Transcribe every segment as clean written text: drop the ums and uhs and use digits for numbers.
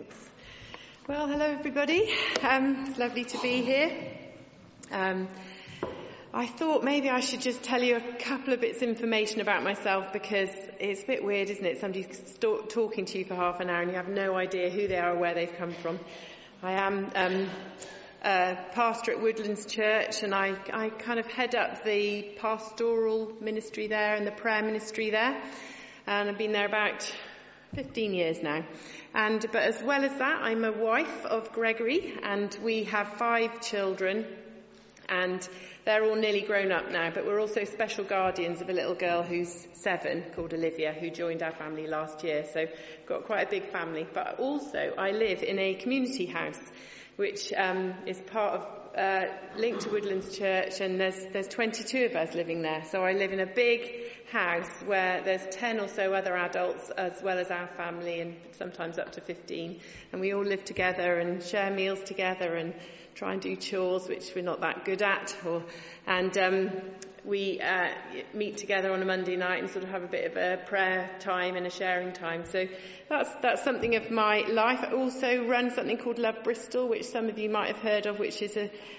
Thanks. Well, hello everybody. It's lovely to be here. I thought maybe I should just tell you a couple of bits of information about myself, because it's a bit weird, isn't it? Somebody talking to you for half an hour and you have no idea who they are or where they've come from. I am a pastor at Woodlands Church, and I kind of head up the pastoral ministry there and the prayer ministry there. And I've been there about 15 years now. But as well as that, I'm a wife of Gregory, and we have 5 children, and they're all nearly grown up now, but we're also special guardians of a little girl who's 7 called Olivia, who joined our family last year. So got quite a big family. But also I live in a community house, which is part of linked to Woodlands Church, and there's 22 of us living there. So I live in a big house where there's 10 or so other adults as well as our family, and sometimes up to 15, and we all live together and share meals together and try and do chores, which we're not that good at, we meet together on a Monday night and sort of have a bit of a prayer time and a sharing time. So that's something of my life. I also run something called Love Bristol, which some of you might have heard of, which is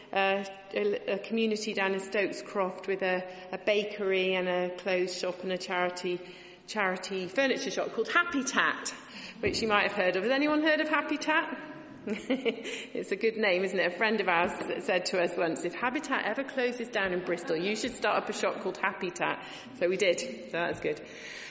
a community down in Stokes Croft with a bakery and a clothes shop and a charity furniture shop called Happy Tat, which you might have heard of. Has anyone heard of Happy Tat? It's a good name, isn't it? A friend of ours said to us once, if Habitat ever closes down in Bristol, you should start up a shop called Happy Tat. So we did. So that's good.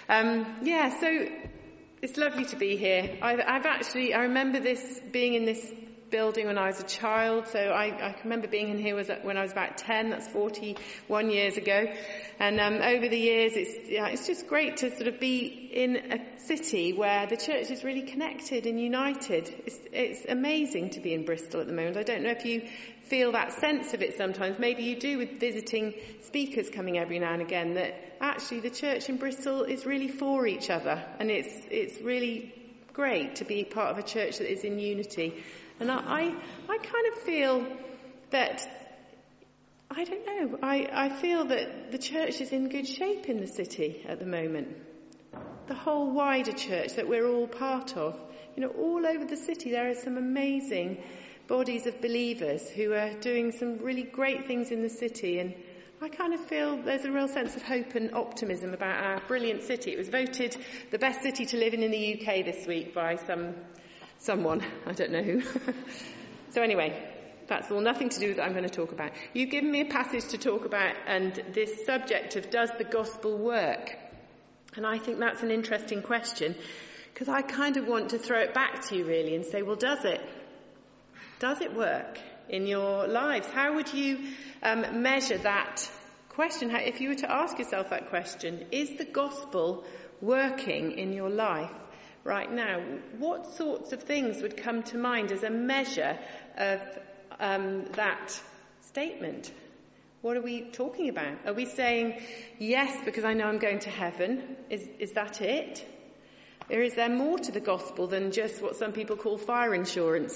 So it's lovely to be here. I remember being in this building when I was a child. So I remember being in here when I was about 10. That's 41 years ago. And over the years, it's just great to sort of be in a city where the church is really connected and united. It's amazing to be in Bristol at the moment. I don't know if you feel that sense of it sometimes. Maybe you do with visiting speakers coming every now and again, that actually the church in Bristol is really for each other. And it's really great to be part of a church that is in unity. And I kind of feel that, I don't know, I feel that the church is in good shape in the city at the moment. The whole wider church that we're all part of. All over the city there are some amazing bodies of believers who are doing some really great things in the city. And I kind of feel there's a real sense of hope and optimism about our brilliant city. It was voted the best city to live in the UK this week by someone, I don't know who. So anyway, that's all nothing to do with what I'm going to talk about. You've given me a passage to talk about, and this subject of does the gospel work? And I think that's an interesting question, because I kind of want to throw it back to you really and say, well, does it? Does it work in your lives? How would you measure that question? If you were to ask yourself that question, is the gospel working in your life right now? What sorts of things would come to mind as a measure of that statement? What are we talking about? Are we saying, yes, because I know I'm going to heaven? Is that it? Or is there more to the gospel than just what some people call fire insurance?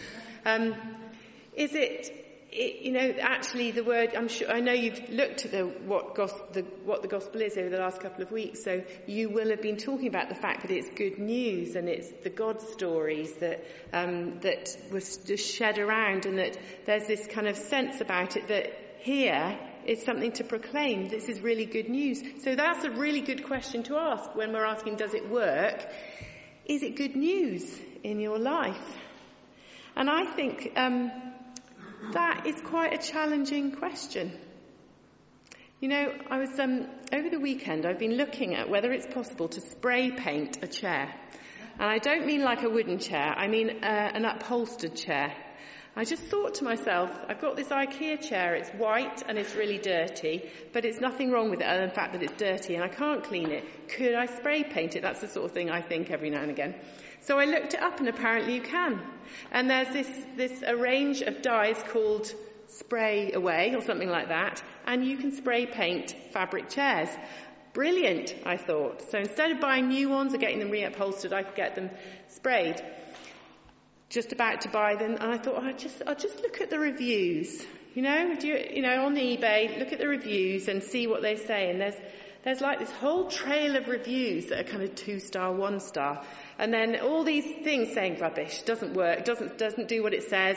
Is it, actually the word, I know you've looked at what the gospel is over the last couple of weeks, so you will have been talking about the fact that it's good news and it's the God stories that was just shed around, and that there's this kind of sense about it that here is something to proclaim. This is really good news. So that's a really good question to ask when we're asking, does it work? Is it good news in your life? And I think that is quite a challenging question. I was over the weekend, I've been looking at whether it's possible to spray paint a chair. And I don't mean like a wooden chair, I mean an upholstered chair. I just thought to myself, I've got this IKEA chair, it's white and it's really dirty, but it's nothing wrong with it other than the fact that it's dirty and I can't clean it. Could I spray paint it? That's the sort of thing I think every now and again. So I looked it up, and apparently you can. And there's a range of dyes called Spray Away or something like that, and you can spray paint fabric chairs. Brilliant, I thought. So instead of buying new ones or getting them reupholstered, I could get them sprayed. Just about to buy them, and I thought, I'll just look at the reviews. On the eBay, look at the reviews and see what they say. And there's like this whole trail of reviews that are kind of 2-star, 1-star. And then all these things saying rubbish, doesn't work, doesn't do what it says,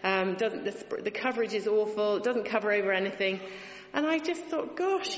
the coverage is awful, it doesn't cover over anything. And I just thought, gosh,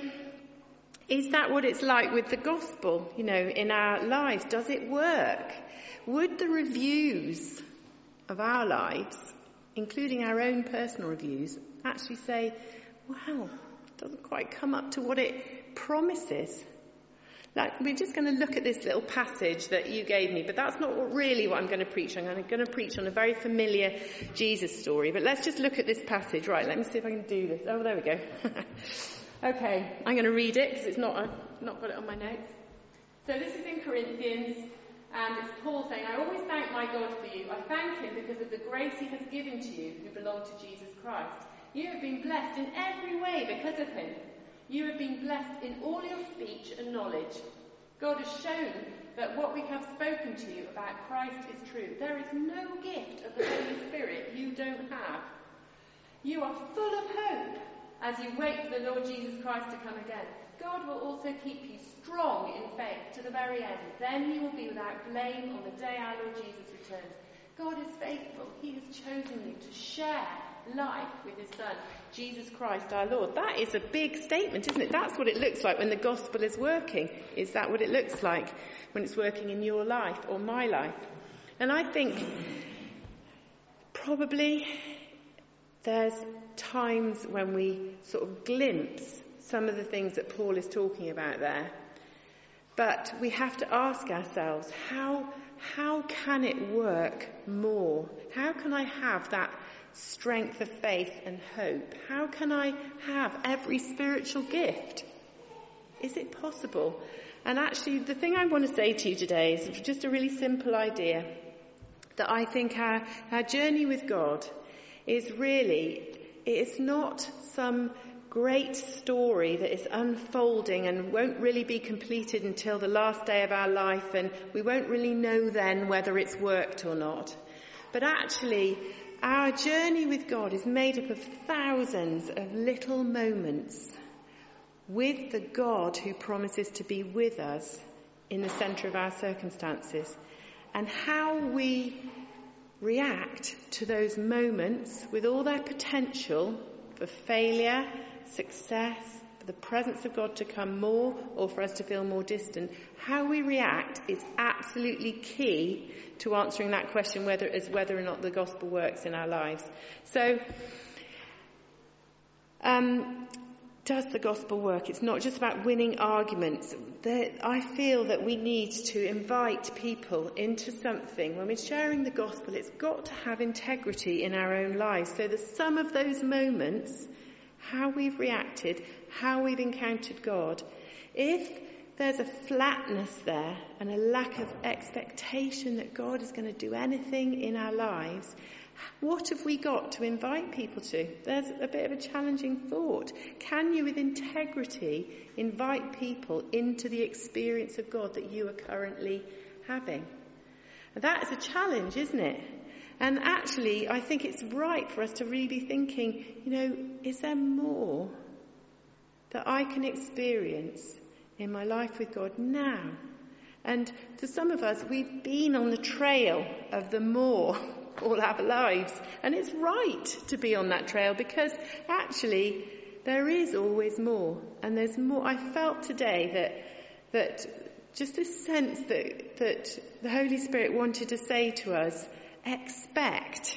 is that what it's like with the gospel, in our lives? Does it work? Would the reviews of our lives, including our own personal reviews, actually say, wow, it doesn't quite come up to what it promises? Like, we're just going to look at this little passage that you gave me, but that's not really what I'm going to preach. I'm going to preach on a very familiar Jesus story, but let's just look at this passage. Right, let me see if I can do this. Oh, there we go. Okay, I'm going to read it because I've not got it on my notes. So this is in Corinthians, and it's Paul saying, I always thank my God for you. I thank him because of the grace he has given to you who belong to Jesus Christ. You have been blessed in every way because of him. You have been blessed in all your speech and knowledge. God has shown that what we have spoken to you about Christ is true. There is no gift of the Holy Spirit you don't have. You are full of hope as you wait for the Lord Jesus Christ to come again. God will also keep you strong in faith to the very end. Then you will be without blame on the day our Lord Jesus returns. God is faithful. He has chosen you to share life with his Son, Jesus Christ our Lord. That is a big statement, isn't it? That's what it looks like when the gospel is working. Is that what it looks like when it's working in your life or my life? And I think probably there's times when we sort of glimpse some of the things that Paul is talking about there. But we have to ask ourselves, how can it work more? How can I have that strength of faith and hope? How can I have every spiritual gift? Is it possible? And actually, the thing I want to say to you today is just a really simple idea, that I think our journey with God is really, it's not some great story that is unfolding and won't really be completed until the last day of our life, and we won't really know then whether it's worked or not. But actually, our journey with God is made up of thousands of little moments with the God who promises to be with us in the centre of our circumstances. And how we react to those moments with all their potential for failure, success, for the presence of God to come more or for us to feel more distant, how we react is absolutely key to answering that question whether or not the gospel works in our lives. So, does the gospel work? It's not just about winning arguments. I feel that we need to invite people into something. When we're sharing the gospel, it's got to have integrity in our own lives. So the sum of those moments, how we've reacted, how we've encountered God, if there's a flatness there and a lack of expectation that God is going to do anything in our lives, what have we got to invite people to? There's a bit of a challenging thought. Can you, with integrity, invite people into the experience of God that you are currently having? That is a challenge, isn't it? And actually, I think it's right for us to really be thinking, is there more that I can experience in my life with God now? And to some of us, we've been on the trail of the more all our lives. And it's right to be on that trail, because actually there is always more. And there's more. I felt today that just this sense that the Holy Spirit wanted to say to us, expect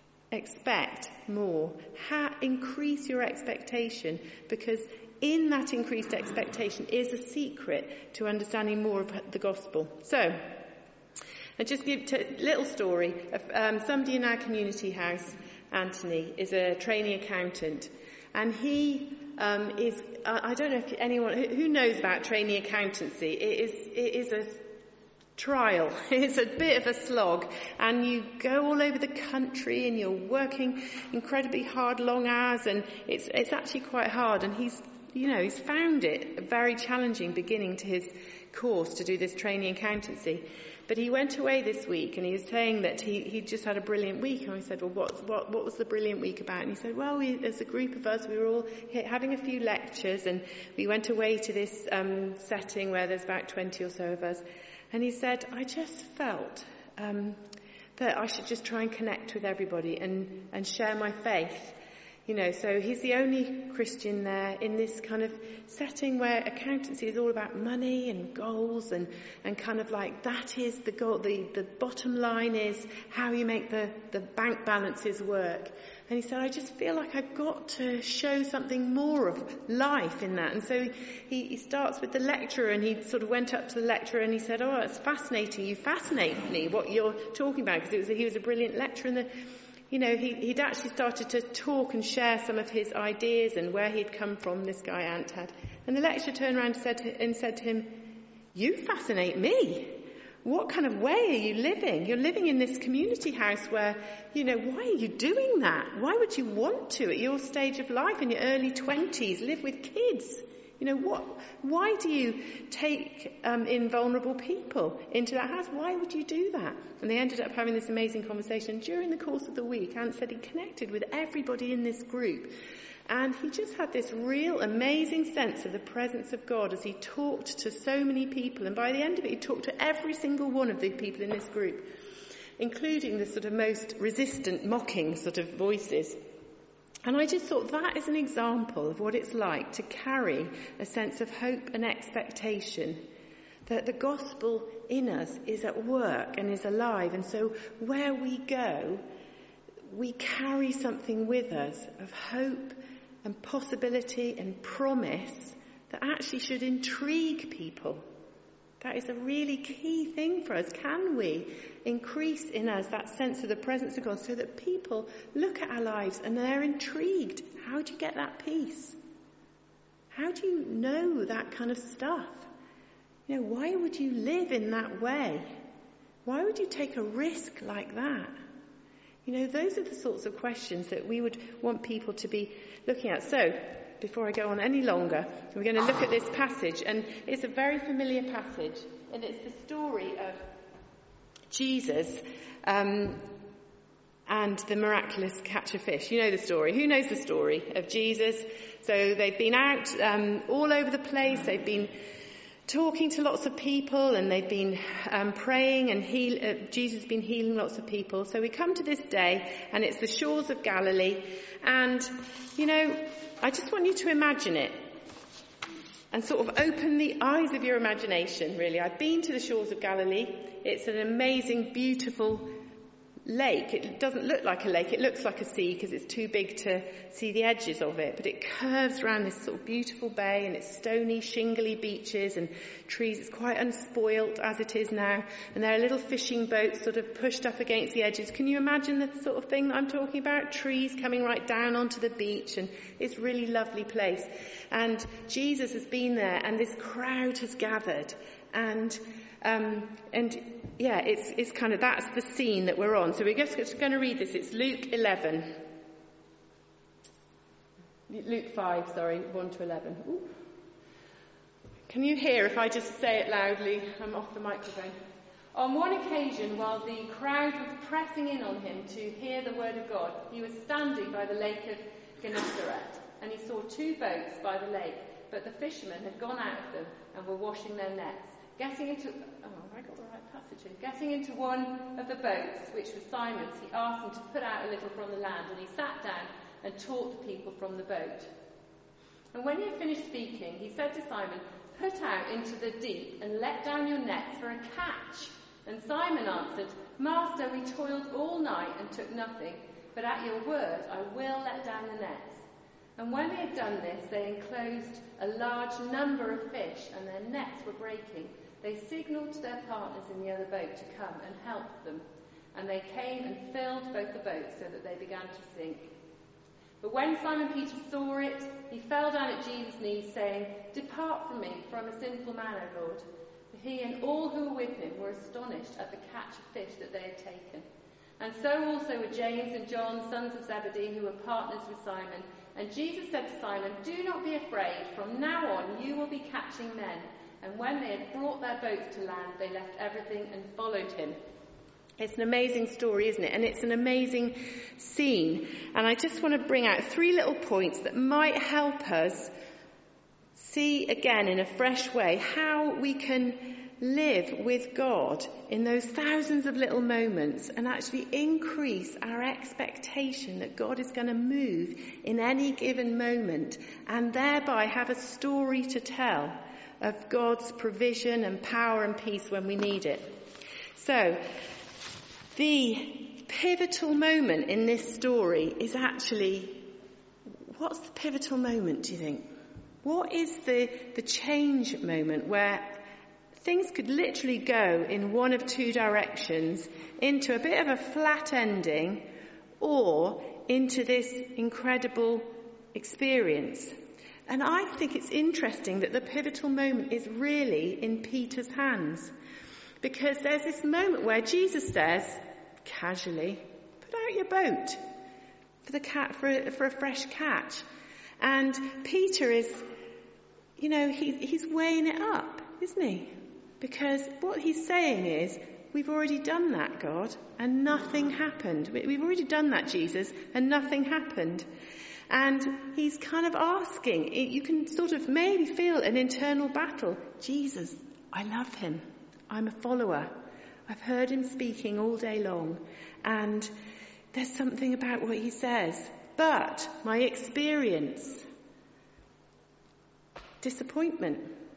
more. Increase your expectation, because in that increased expectation is a secret to understanding more of the gospel. So, I just give a little story of somebody in our community house. Anthony is a trainee accountant, and he is. I don't know if anyone who knows about trainee accountancy. It is a trial. It's a bit of a slog, and you go all over the country, and you're working incredibly hard, long hours, and it's actually quite hard. And he's found it very challenging beginning to his course to do this trainee accountancy. But he went away this week, and he was saying that he just had a brilliant week. And I said, well, what was the brilliant week about? And he said, well, as a group of us, we were all having a few lectures, and we went away to this setting where there's about 20 or so of us. And he said, I just felt that I should just try and connect with everybody and share my faith. You know, so he's the only Christian there in this kind of setting where accountancy is all about money and goals and kind of like that is the goal. The bottom line is how you make the bank balances work. And he said, I just feel like I've got to show something more of life in that. And so he starts with the lecturer, and he sort of went up to the lecturer and he said, oh, it's fascinating. You fascinate me, what you're talking about, because he was a brilliant lecturer. And he'd actually started to talk and share some of his ideas and where he'd come from, this guy Ant had. And the lecturer turned around and said to him, you fascinate me. What kind of way are you living? You're living in this community house where, why are you doing that? Why would you want to, at your stage of life, in your early 20s, live with kids? Why do you take in vulnerable people into that house? Why would you do that? And they ended up having this amazing conversation. During the course of the week, Ant said he connected with everybody in this group. And he just had this real amazing sense of the presence of God as he talked to so many people. And by the end of it, he talked to every single one of the people in this group, including the sort of most resistant, mocking sort of voices. And I just thought that is an example of what it's like to carry a sense of hope and expectation, that the gospel in us is at work and is alive. And so where we go, we carry something with us of hope and possibility and promise that actually should intrigue people. That is a really key thing for us. Can we increase in us that sense of the presence of God so that people look at our lives and they're intrigued? How do you get that peace? How do you know that kind of stuff? Why would you live in that way? Why would you take a risk like that? Those are the sorts of questions that we would want people to be looking at. So, before I go on any longer, we're going to look at this passage, and it's a very familiar passage, and it's the story of Jesus and the miraculous catch of fish. You know the story. Who knows the story of Jesus? So they've been out all over the place. They've been talking to lots of people, and they've been praying, and Jesus has been healing lots of people. So we come to this day, and it's the shores of Galilee, and I just want you to imagine it and sort of open the eyes of your imagination, really. I've been to the shores of Galilee. It's an amazing, beautiful lake. It doesn't look like a lake. It looks like a sea because it's too big to see the edges of it. But it curves around this sort of beautiful bay, and it's stony, shingly beaches and trees. It's quite unspoilt as it is now. And there are little fishing boats sort of pushed up against the edges. Can you imagine the sort of thing that I'm talking about? Trees coming right down onto the beach, and it's a really lovely place. And Jesus has been there, and this crowd has gathered. And it's kind of, that's the scene that we're on. So we're just going to read this. It's Luke 5, 1 to 11. Ooh. Can you hear if I just say it loudly? I'm off the microphone. On one occasion, while the crowd was pressing in on him to hear the word of God, he was standing by the lake of Gennesaret, and he saw two boats by the lake, but the fishermen had gone out of them and were washing their nets. Getting into one of the boats, which was Simon's, he asked him to put out a little from the land, and he sat down and taught the people from the boat. And when he had finished speaking, he said to Simon, "Put out into the deep and let down your nets for a catch." And Simon answered, "Master, we toiled all night and took nothing, but at your word I will let down the nets." And when they had done this, they enclosed a large number of fish, and their nets were breaking. They signalled to their partners in the other boat to come and help them. And they came and filled both the boats so that they began to sink. But when Simon Peter saw it, he fell down at Jesus' knees, saying, "Depart from me, for I'm a sinful man, O Lord." For he and all who were with him were astonished at the catch of fish that they had taken. And so also were James and John, sons of Zebedee, who were partners with Simon. And Jesus said to Simon, "Do not be afraid. From now on you will be catching men." And when they had brought their boats to land, they left everything and followed him. It's an amazing story, isn't it? And it's an amazing scene. And I just want to bring out 3 little points that might help us see again in a fresh way how we can live with God in those thousands of little moments and actually increase our expectation that God is going to move in any given moment and thereby have a story to tell of God's provision and power and peace when we need it. So, the pivotal moment in this story is actually, what's the pivotal moment, do you think? What is the change moment where things could literally go in one of 2 directions, into a bit of a flat ending or into this incredible experience? And I think it's interesting that the pivotal moment is really in Peter's hands. Because there's this moment where Jesus says, casually, put out your boat for a fresh catch. And Peter is, he's weighing it up, isn't he? Because what he's saying is, we've already done that, God, and nothing happened. We've already done that, Jesus, and nothing happened. And he's kind of asking, you can sort of maybe feel an internal battle. Jesus, I love him. I'm a follower. I've heard him speaking all day long. And there's something about what he says. But my experience, disappointment.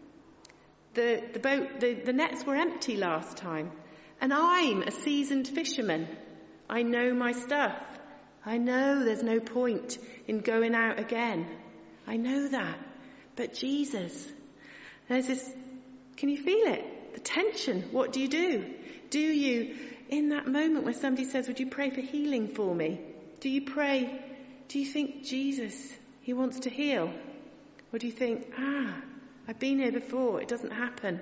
The nets were empty last time. And I'm a seasoned fisherman. I know my stuff. I know there's no point in going out again. I know that. But Jesus, there's this, can you feel it? The tension. What do? Do you, in that moment where somebody says, would you pray for healing for me? Do you think Jesus, he wants to heal? Or do you think, I've been here before, it doesn't happen?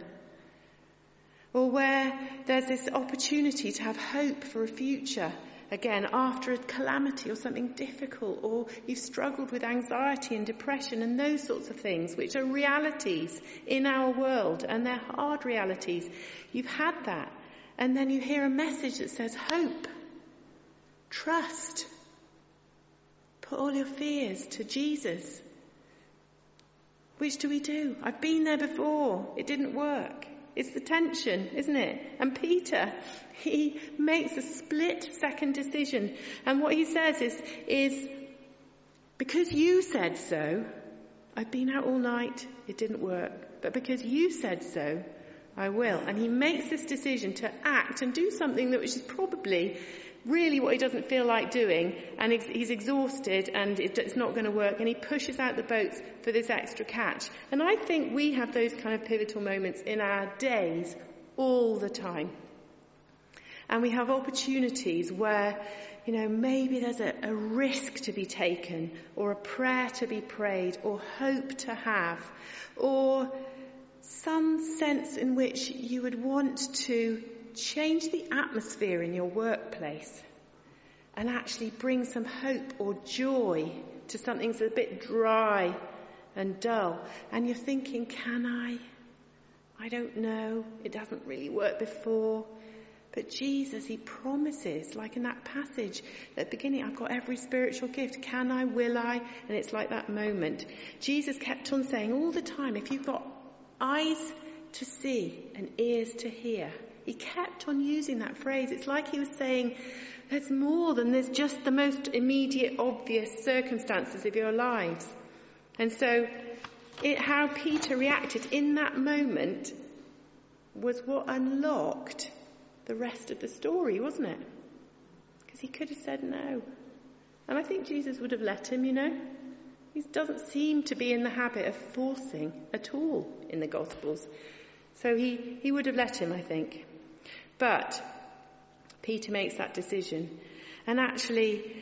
Or where there's this opportunity to have hope for a future, again, after a calamity or something difficult, or you've struggled with anxiety and depression and those sorts of things, which are realities in our world, and they're hard realities. You've had that. And then you hear a message that says, hope, trust, put all your fears to Jesus. Which do we do? I've been there before. It didn't work. It's the tension, isn't it? And Peter, he makes a split-second decision. And what he says is, because you said so, I've been out all night, it didn't work. But because you said so, I will. And he makes this decision to act and do something that which is probably really what he doesn't feel like doing, and he's exhausted and it's not going to work, and he pushes out the boats for this extra catch. And I think we have those kind of pivotal moments in our days all the time. And we have opportunities where, maybe there's a risk to be taken, or a prayer to be prayed, or hope to have, or some sense in which you would want to change the atmosphere in your workplace and actually bring some hope or joy to something that's a bit dry and dull. And you're thinking, can I? I don't know. It hasn't really worked before. But Jesus, he promises, like in that passage at the beginning, I've got every spiritual gift. Can I? Will I? And it's like that moment. Jesus kept on saying all the time, if you've got eyes to see and ears to hear. He kept on using that phrase. It's like he was saying, there's more than there's just the most immediate, obvious circumstances of your lives. And so how Peter reacted in that moment was what unlocked the rest of the story, wasn't it? Because he could have said no. And I think Jesus would have let him, He doesn't seem to be in the habit of forcing at all in the Gospels. So he would have let him, I think. But Peter makes that decision. And actually,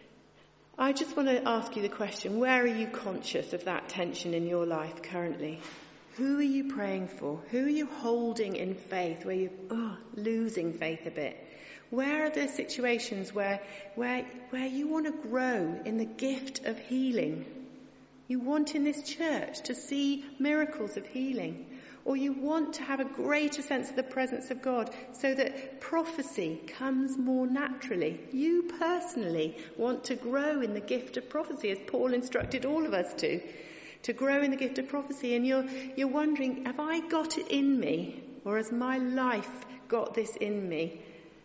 I just want to ask you the question, where are you conscious of that tension in your life currently? Who are you praying for? Who are you holding in faith where you're losing faith a bit? Where are the situations where you want to grow in the gift of healing? You want in this church to see miracles of healing. or you want to have a greater sense of the presence of God so that prophecy comes more naturally. You personally want to grow in the gift of prophecy, as Paul instructed all of us to grow in the gift of prophecy. And you're wondering, have I got it in me, or has my life got this in me?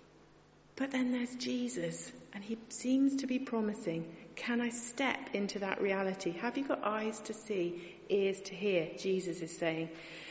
But then there's Jesus, and he seems to be promising, can I step into that reality? Have you got eyes to see, ears to hear? Jesus is saying.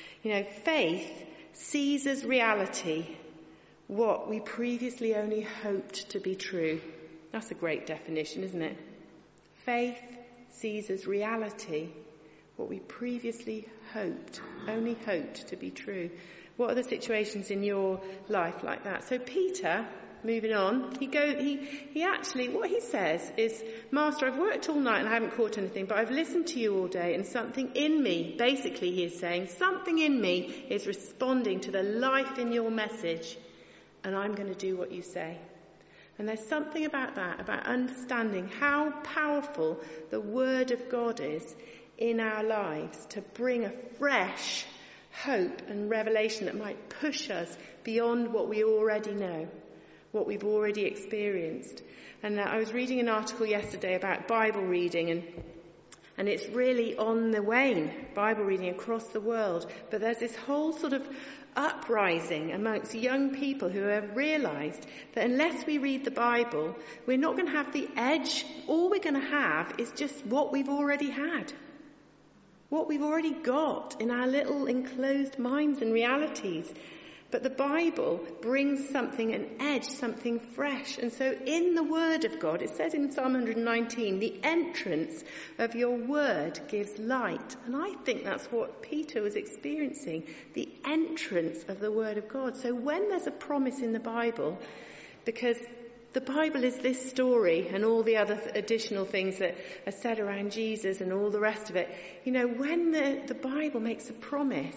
Faith sees as reality what we previously only hoped to be true. That's a great definition, isn't it? Faith sees as reality what we previously only hoped to be true. What are the situations in your life like that? So Peter, moving on, he actually, what he says is, Master, I've worked all night and I haven't caught anything, but I've listened to you all day, and something in me, basically he is saying, something in me is responding to the life in your message, and I'm going to do what you say. And there's something about that, about understanding how powerful the Word of God is in our lives to bring a fresh hope and revelation that might push us beyond what we already know, what we've already experienced. And I was reading an article yesterday about Bible reading, and it's really on the wane, Bible reading across the world. But there's this whole sort of uprising amongst young people who have realised that unless we read the Bible, we're not going to have the edge. All we're going to have is just what we've already had, what we've already got in our little enclosed minds and realities. But the Bible brings something, an edge, something fresh. And so in the Word of God, it says in Psalm 119, the entrance of your Word gives light. And I think that's what Peter was experiencing, the entrance of the Word of God. So when there's a promise in the Bible, because the Bible is this story and all the other additional things that are said around Jesus and all the rest of it, when the Bible makes a promise,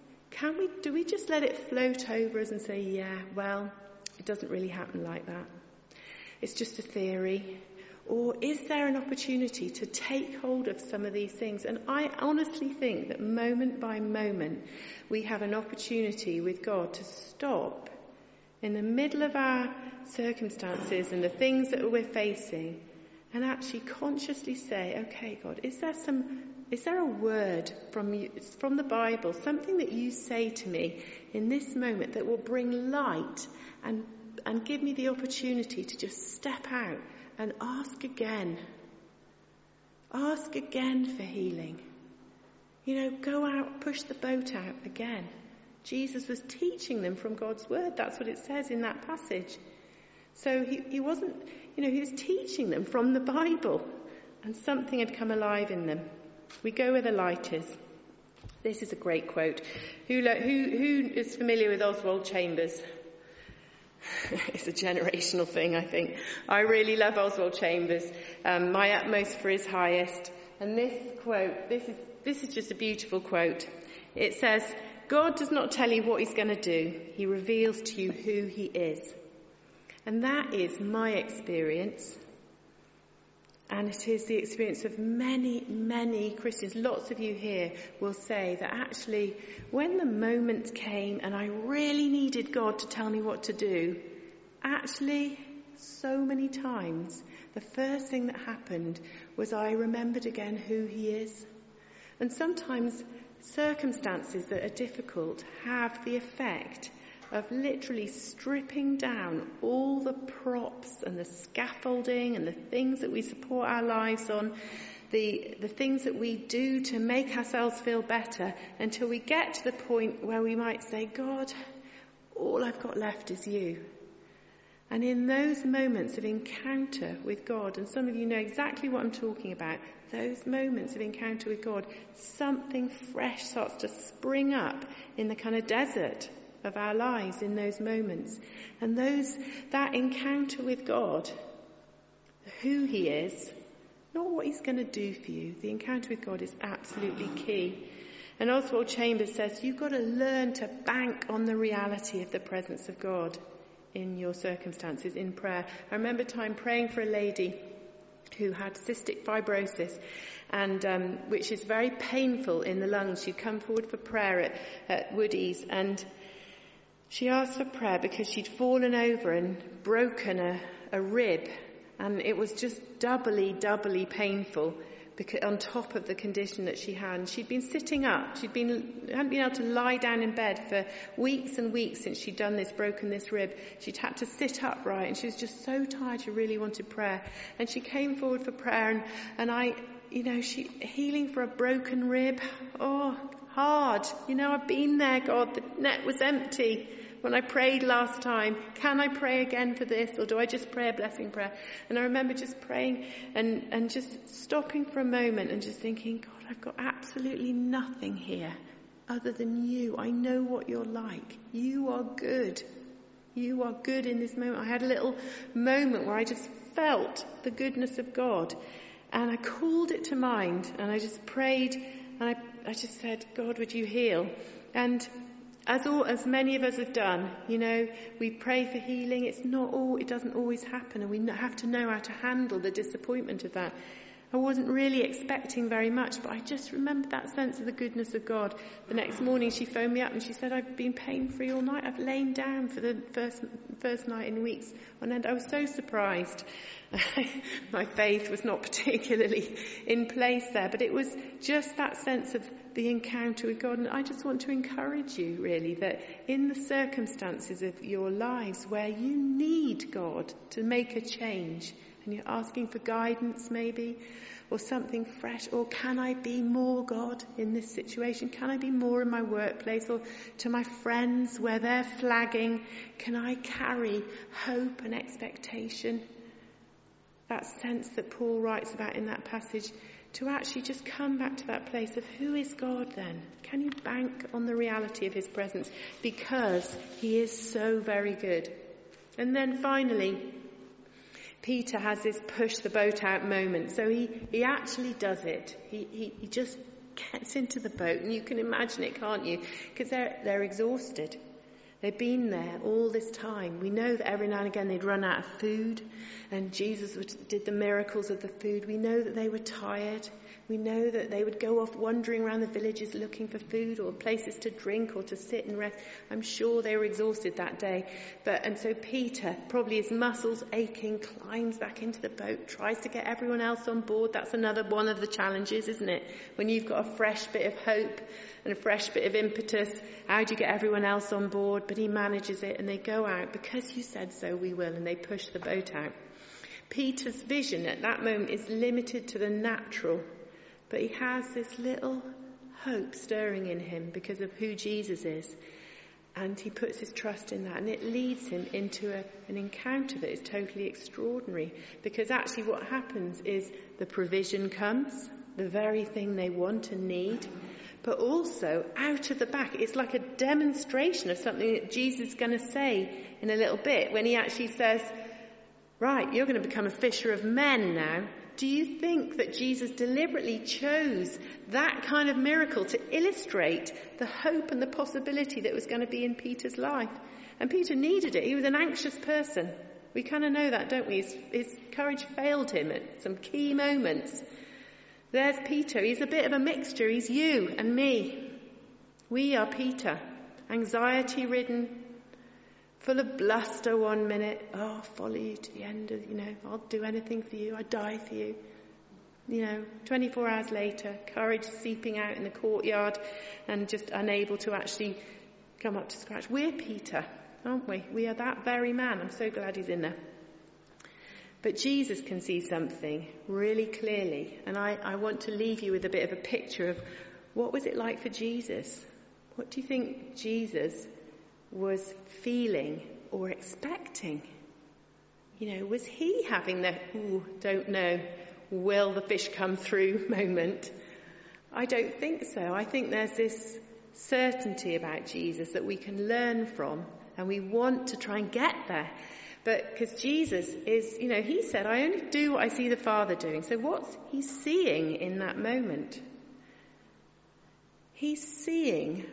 do we just let it float over us and say, yeah, well, it doesn't really happen like that. It's just a theory. Or is there an opportunity to take hold of some of these things? And I honestly think that moment by moment, we have an opportunity with God to stop in the middle of our circumstances and the things that we're facing and actually consciously say, okay, God, is there a word from you, from the Bible, something that you say to me in this moment that will bring light and give me the opportunity to just step out and ask again for healing. Go out, push the boat out again. Jesus was teaching them from God's word. That's what it says in that passage. So he wasn't, he was teaching them from the Bible, and something had come alive in them. We go where the light is. This is a great quote. Who is familiar with Oswald Chambers? It's a generational thing, I think. I really love Oswald Chambers. My utmost for his highest. And this quote, this is just a beautiful quote. It says, God does not tell you what he's going to do. He reveals to you who he is. And that is my experience. And it is the experience of many, many Christians. Lots of you here will say that actually when the moment came and I really needed God to tell me what to do, actually so many times the first thing that happened was I remembered again who he is. And sometimes circumstances that are difficult have the effect of literally stripping down all the props and the scaffolding and the things that we support our lives on, the things that we do to make ourselves feel better, until we get to the point where we might say, God, all I've got left is you. And in those moments of encounter with God, and some of you know exactly what I'm talking about, those moments of encounter with God, something fresh starts to spring up in the kind of desert of our lives in those moments. And that encounter with God, who he is, not what he's going to do for you. The encounter with God is absolutely key. And Oswald Chambers says you've got to learn to bank on the reality of the presence of God in your circumstances, in prayer. I remember a time praying for a lady who had cystic fibrosis, and which is very painful in the lungs. She'd come forward for prayer at Woody's, and she asked for prayer because she'd fallen over and broken a rib, and it was just doubly painful because on top of the condition that she had. And she'd been sitting up. Hadn't been able to lie down in bed for weeks and weeks since she'd broken this rib. She'd had to sit upright, and she was just so tired. She really wanted prayer, and she came forward for prayer. And healing for a broken rib. Oh, hard. I've been there, God. The net was empty when I prayed last time. Can I pray again for this, or do I just pray a blessing prayer? And I remember just praying and just stopping for a moment and just thinking, God, I've got absolutely nothing here other than you. I know what you're like. You are good. You are good in this moment. I had a little moment where I just felt the goodness of God, and I called it to mind, and I just prayed, and I just said, God, would you heal? And as many of us have done, we pray for healing. It doesn't always happen, and we have to know how to handle the disappointment of that. I wasn't really expecting very much, but I just remembered that sense of the goodness of God. The next morning she phoned me up and she said, I've been pain-free all night. I've lain down for the first night in weeks on end. I was so surprised. My faith was not particularly in place there, but it was just that sense of the encounter with God. And I just want to encourage you, really, that in the circumstances of your lives where you need God to make a change, and you're asking for guidance maybe, or something fresh, or can I be more, God, in this situation? Can I be more in my workplace, or to my friends where they're flagging? Can I carry hope and expectation? That sense that Paul writes about in that passage, to actually just come back to that place of who is God then? Can you bank on the reality of his presence? Because he is so very good. And then finally, Peter has this push the boat out moment. So he actually does it. He just gets into the boat, and you can imagine it, can't you? Because they're exhausted. They've been there all this time. We know that every now and again they'd run out of food, and Jesus did the miracles of the food. We know that they were tired. We know that they would go off wandering around the villages looking for food or places to drink or to sit and rest. I'm sure they were exhausted that day. And so Peter, probably his muscles aching, climbs back into the boat, tries to get everyone else on board. That's another one of the challenges, isn't it? When you've got a fresh bit of hope and a fresh bit of impetus, how do you get everyone else on board? But he manages it, and they go out. Because you said so, we will. And they push the boat out. Peter's vision at that moment is limited to the natural. But he has this little hope stirring in him because of who Jesus is. And he puts his trust in that. And it leads him into an encounter that is totally extraordinary. Because actually what happens is the provision comes, the very thing they want and need. But also, out of the back, it's like a demonstration of something that Jesus is going to say in a little bit. When he actually says, right, you're going to become a fisher of men now. Do you think that Jesus deliberately chose that kind of miracle to illustrate the hope and the possibility that was going to be in Peter's life? And Peter needed it. He was an anxious person. We kind of know that, don't we? His courage failed him at some key moments. There's Peter. He's a bit of a mixture. He's you and me. We are Peter. Anxiety-ridden, full of bluster one minute. Oh, I'll follow you to the end of, I'll do anything for you. I'd die for you. 24 hours later, courage seeping out in the courtyard and just unable to actually come up to scratch. We're Peter, aren't we? We are that very man. I'm so glad he's in there. But Jesus can see something really clearly. And I want to leave you with a bit of a picture of what was it like for Jesus? What do you think Jesus was feeling or expecting? Was he having the, don't know, will the fish come through moment? I don't think so. I think there's this certainty about Jesus that we can learn from, and we want to try and get there. But because Jesus is, he said, I only do what I see the Father doing. So what's he seeing in that moment? He's seeing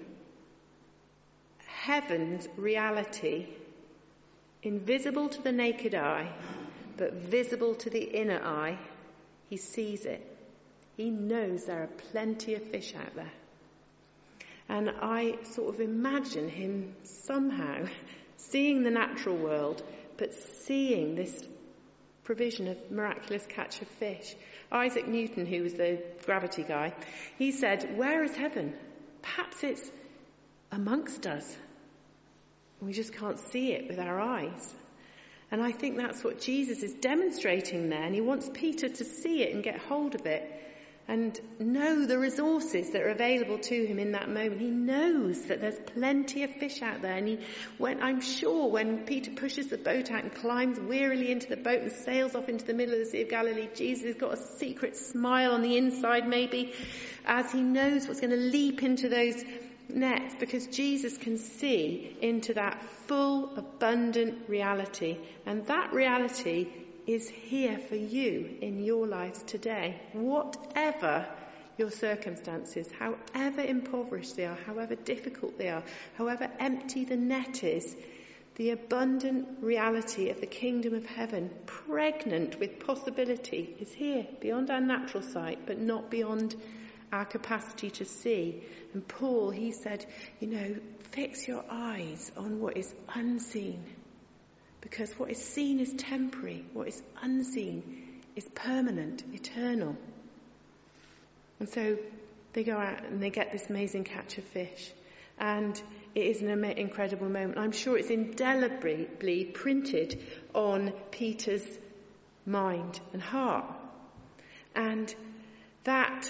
heaven's reality, invisible to the naked eye, but visible to the inner eye, He sees it. He knows there are plenty of fish out there. And I sort of imagine him somehow seeing the natural world, but seeing this provision of miraculous catch of fish. Isaac Newton, who was the gravity guy, he said, "Where is heaven? Perhaps it's amongst us. We just can't see it with our eyes." And I think that's what Jesus is demonstrating there. And he wants Peter to see it and get hold of it and know the resources that are available to him in that moment. He knows that there's plenty of fish out there. And I'm sure when Peter pushes the boat out and climbs wearily into the boat and sails off into the middle of the Sea of Galilee, Jesus has got a secret smile on the inside maybe, as he knows what's going to leap into those nets, because Jesus can see into that full, abundant reality. And that reality is here for you in your lives today. Whatever your circumstances, however impoverished they are, however difficult they are, however empty the net is, the abundant reality of the kingdom of heaven, pregnant with possibility, is here beyond our natural sight, but not beyond our capacity to see. And Paul, he said, fix your eyes on what is unseen, because what is seen is temporary, what is unseen is permanent, eternal. And so they go out and they get this amazing catch of fish, and it is an incredible moment. I'm sure it's indelibly printed on Peter's mind and heart, and that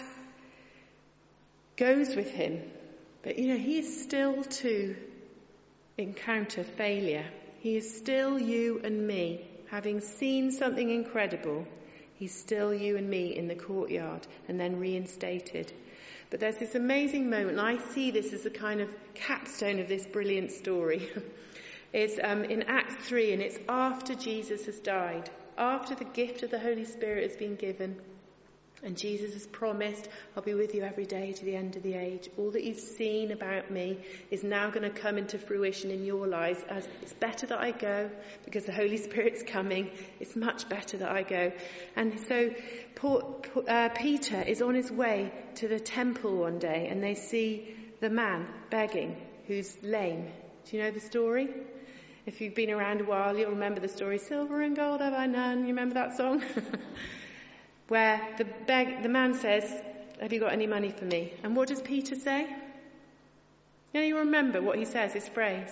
goes with him. But he is still to encounter failure. He is still you and me. Having seen something incredible, he's still you and me in the courtyard and then reinstated. But there's this amazing moment, and I see this as a kind of capstone of this brilliant story. It's in Acts 3, and it's after Jesus has died, after the gift of the Holy Spirit has been given. And Jesus has promised, I'll be with you every day to the end of the age. All that you've seen about me is now going to come into fruition in your lives. As it's better that I go, because the Holy Spirit's coming. It's much better that I go. And so Peter is on his way to the temple one day, and they see the man begging who's lame. Do you know the story? If you've been around a while, you'll remember the story. Silver and gold have I none. You remember that song? Where the man says, have you got any money for me? And what does Peter say? You remember what he says, his phrase.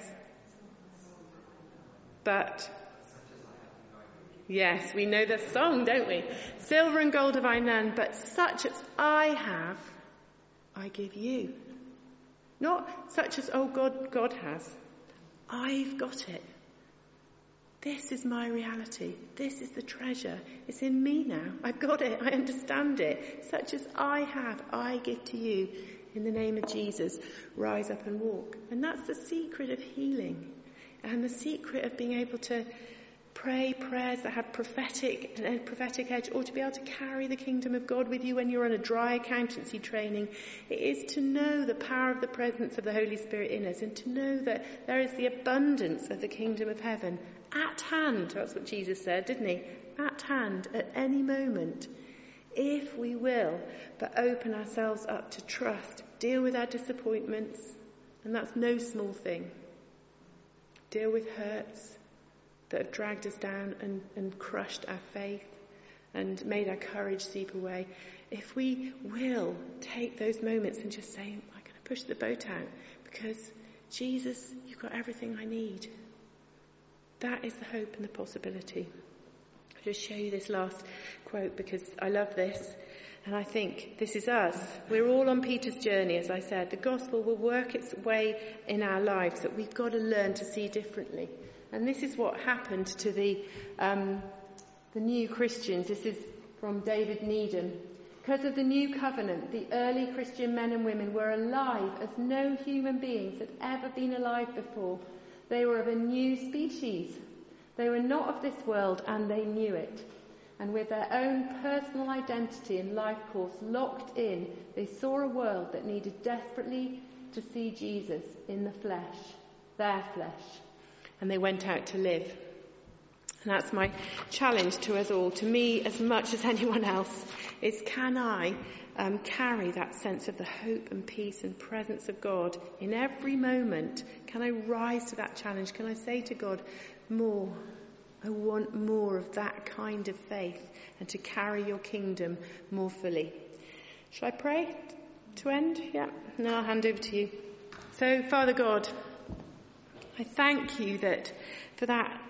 But, yes, we know the song, don't we? Silver and gold have I none, but such as I have, I give you. Not such as, God has. I've got it. This is my reality. This is the treasure. It's in me now. I've got it. I understand it. Such as I have, I give to you. In the name of Jesus, rise up and walk. And that's the secret of healing. And the secret of being able to pray prayers that have prophetic edge, or to be able to carry the kingdom of God with you when you're on a dry accountancy training. It is to know the power of the presence of the Holy Spirit in us, and to know that there is the abundance of the kingdom of heaven at hand. That's what Jesus said, didn't he? At hand, at any moment, if we will but open ourselves up to trust, deal with our disappointments, and that's no small thing. Deal with hurts that have dragged us down and crushed our faith and made our courage seep away. If we will take those moments and just say, I'm going to push the boat out because Jesus, you've got everything I need. That is the hope and the possibility. I'll just show you this last quote because I love this. And I think this is us. We're all on Peter's journey, as I said. The gospel will work its way in our lives, that we've got to learn to see differently. And this is what happened to the new Christians. This is from David Needham. Because of the new covenant, the early Christian men and women were alive as no human beings had ever been alive before. They were of a new species. They were not of this world, and they knew it. And with their own personal identity and life course locked in, they saw a world that needed desperately to see Jesus in the flesh, their flesh. And they went out to live. And that's my challenge to us all, to me as much as anyone else, is can I carry that sense of the hope and peace and presence of God in every moment? Can I rise to that challenge? Can I say to God, more? I want more of that kind of faith and to carry your kingdom more fully. Shall I pray to end? Yeah. No, I'll hand over to you. So, Father God, I thank you that for that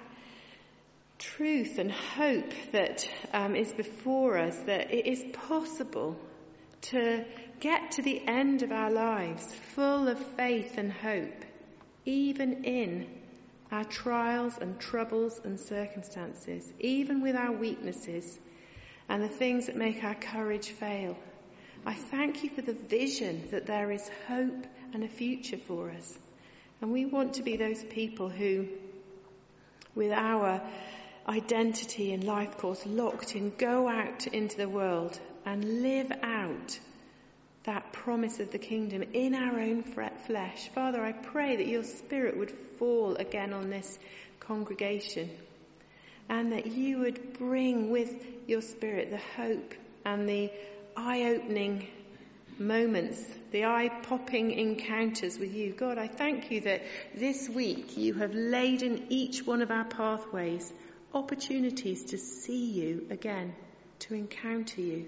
truth and hope that is before us, that it is possible to get to the end of our lives full of faith and hope, even in our trials and troubles and circumstances, even with our weaknesses and the things that make our courage fail. I thank you for the vision that there is hope and a future for us. And we want to be those people who, with our identity and life course locked in, go out into the world and live out that promise of the kingdom in our own flesh. Father, I pray that your Spirit would fall again on this congregation and that you would bring with your Spirit the hope and the eye-opening moments, the eye-popping encounters with you. God, I thank you that this week you have laid in each one of our pathways opportunities to see you again, to encounter you,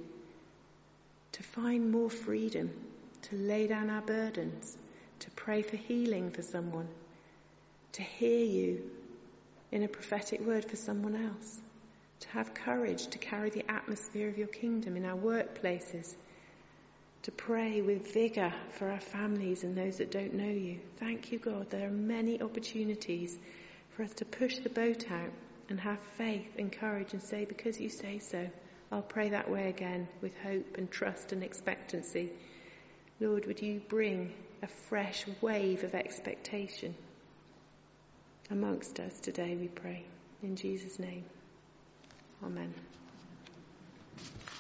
to find more freedom, to lay down our burdens, to pray for healing for someone, to hear you in a prophetic word for someone else, to have courage to carry the atmosphere of your kingdom in our workplaces, to pray with vigour for our families and those that don't know you. Thank you, God. There are many opportunities for us to push the boat out and have faith and courage and say, because you say so, I'll pray that way again with hope and trust and expectancy. Lord, would you bring a fresh wave of expectation amongst us today, we pray. In Jesus' name. Amen.